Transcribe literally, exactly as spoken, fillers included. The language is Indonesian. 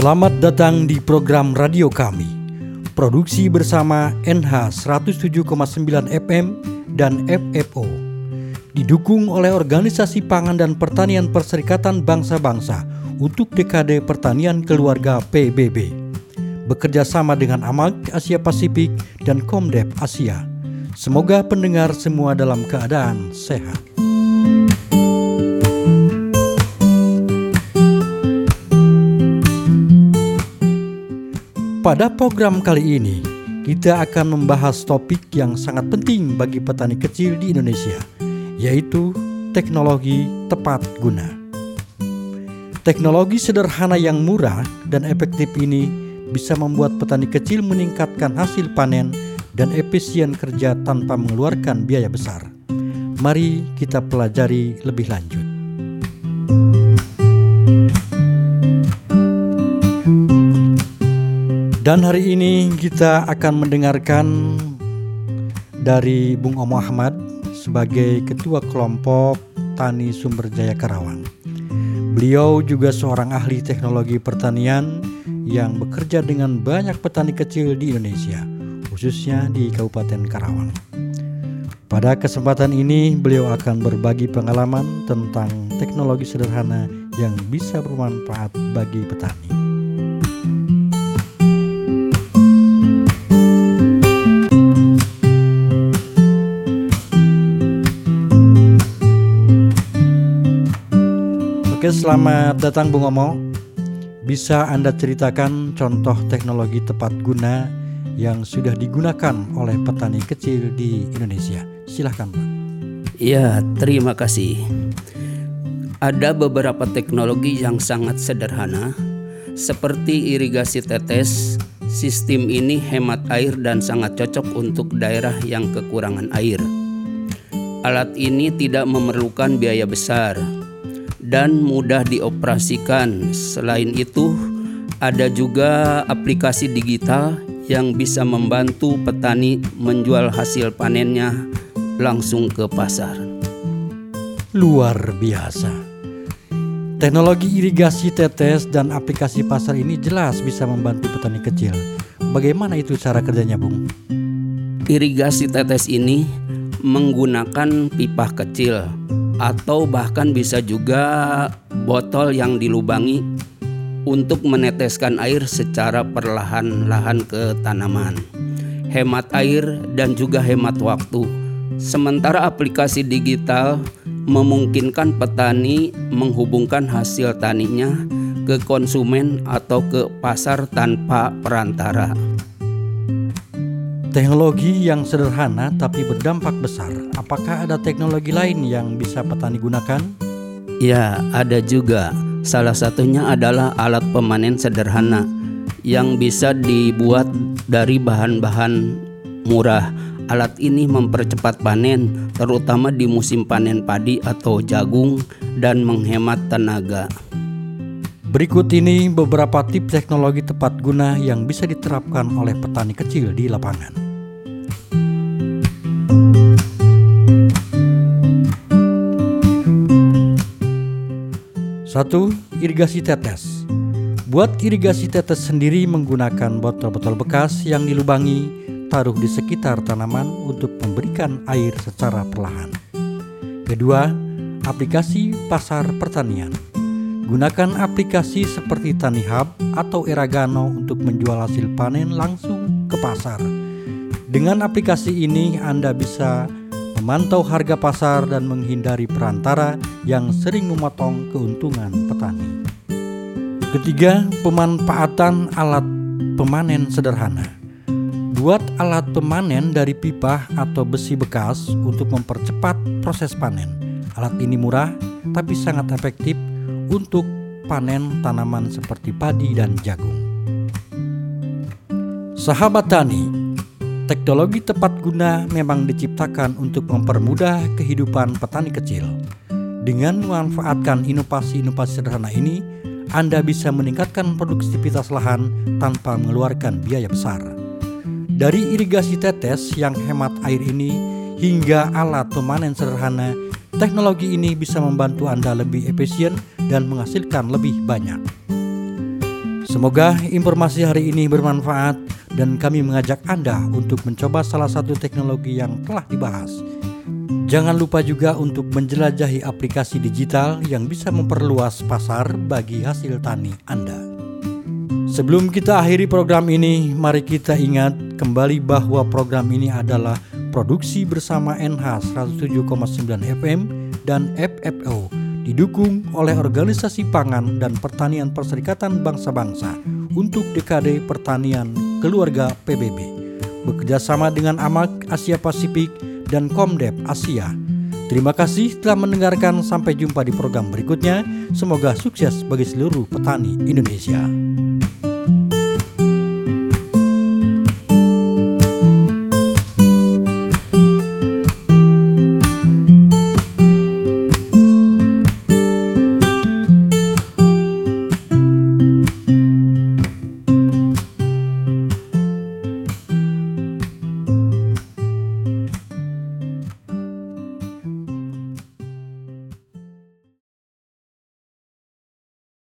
Selamat datang di program radio kami. Produksi bersama N H seratus tujuh koma sembilan F M dan F F O. Didukung oleh Organisasi Pangan dan Pertanian Perserikatan Bangsa-Bangsa untuk Dekade Pertanian Keluarga P B B. Bekerja sama dengan A M A G Asia Pasifik dan Komdev Asia. Semoga pendengar semua dalam keadaan sehat. Pada program kali ini, kita akan membahas topik yang sangat penting bagi petani kecil di Indonesia, yaitu teknologi tepat guna. Teknologi sederhana yang murah dan efektif ini bisa membuat petani kecil meningkatkan hasil panen dan efisien kerja tanpa mengeluarkan biaya besar. Mari kita pelajari lebih lanjut. Dan hari ini kita akan mendengarkan dari Bung Omo Ahmad sebagai Ketua Kelompok Tani Sumber Jaya Karawang. Beliau juga seorang ahli teknologi pertanian yang bekerja dengan banyak petani kecil di Indonesia, khususnya di Kabupaten Karawang. Pada kesempatan ini beliau akan berbagi pengalaman tentang teknologi sederhana yang bisa bermanfaat bagi petani. Oke, selamat datang Bung Omo. Bisa Anda ceritakan contoh teknologi tepat guna yang sudah digunakan oleh petani kecil di Indonesia? Silahkan Pak. Ya, terima kasih. Ada beberapa teknologi yang sangat sederhana, seperti irigasi tetes. Sistem ini hemat air dan sangat cocok untuk daerah yang kekurangan air. Alat ini tidak memerlukan biaya besar dan mudah dioperasikan. Selain itu, ada juga aplikasi digital yang bisa membantu petani menjual hasil panennya langsung ke pasar. Luar biasa. Teknologi irigasi tetes dan aplikasi pasar ini jelas bisa membantu petani kecil. Bagaimana itu cara kerjanya, Bung? Irigasi tetes ini menggunakan pipa kecil atau bahkan bisa juga botol yang dilubangi untuk meneteskan air secara perlahan-lahan ke tanaman. Hemat air dan juga hemat waktu. Sementara aplikasi digital memungkinkan petani menghubungkan hasil taninya ke konsumen atau ke pasar tanpa perantara. Teknologi yang sederhana tapi berdampak besar. Apakah ada teknologi lain yang bisa petani gunakan? Ya, ada juga. Salah satunya adalah alat pemanen sederhana yang bisa dibuat dari bahan-bahan murah. Alat ini mempercepat panen, terutama di musim panen padi atau jagung, dan menghemat tenaga. Berikut ini beberapa tips teknologi tepat guna yang bisa diterapkan oleh petani kecil di lapangan. Satu, irigasi tetes. Buat irigasi tetes sendiri menggunakan botol-botol bekas yang dilubangi, taruh di sekitar tanaman untuk memberikan air secara perlahan. Kedua, aplikasi pasar pertanian. Gunakan aplikasi seperti TaniHub atau Eragano untuk menjual hasil panen langsung ke pasar. Dengan aplikasi ini Anda bisa memantau harga pasar dan menghindari perantara yang sering memotong keuntungan petani. Ketiga, pemanfaatan alat pemanen sederhana. Buat alat pemanen dari pipa atau besi bekas untuk mempercepat proses panen. Alat ini murah tapi sangat efektif untuk panen tanaman seperti padi dan jagung. Sahabat tani, teknologi tepat guna memang diciptakan untuk mempermudah kehidupan petani kecil. Dengan memanfaatkan inovasi-inovasi sederhana ini, Anda bisa meningkatkan produktivitas lahan tanpa mengeluarkan biaya besar. Dari irigasi tetes yang hemat air ini hingga alat pemanen sederhana, teknologi ini bisa membantu Anda lebih efisien dan menghasilkan lebih banyak. Semoga informasi hari ini bermanfaat dan kami mengajak Anda untuk mencoba salah satu teknologi yang telah dibahas. Jangan lupa juga untuk menjelajahi aplikasi digital yang bisa memperluas pasar bagi hasil tani Anda. Sebelum kita akhiri program ini, mari kita ingat kembali bahwa program ini adalah produksi bersama N H seratus tujuh koma sembilan F M dan F F O, didukung oleh Organisasi Pangan dan Pertanian Perserikatan Bangsa-Bangsa untuk Dekade Pertanian Keluarga P B B, bekerjasama dengan A M A K Asia Pasifik dan Komdep Asia. Terima kasih telah mendengarkan, sampai jumpa di program berikutnya. Semoga sukses bagi seluruh petani Indonesia.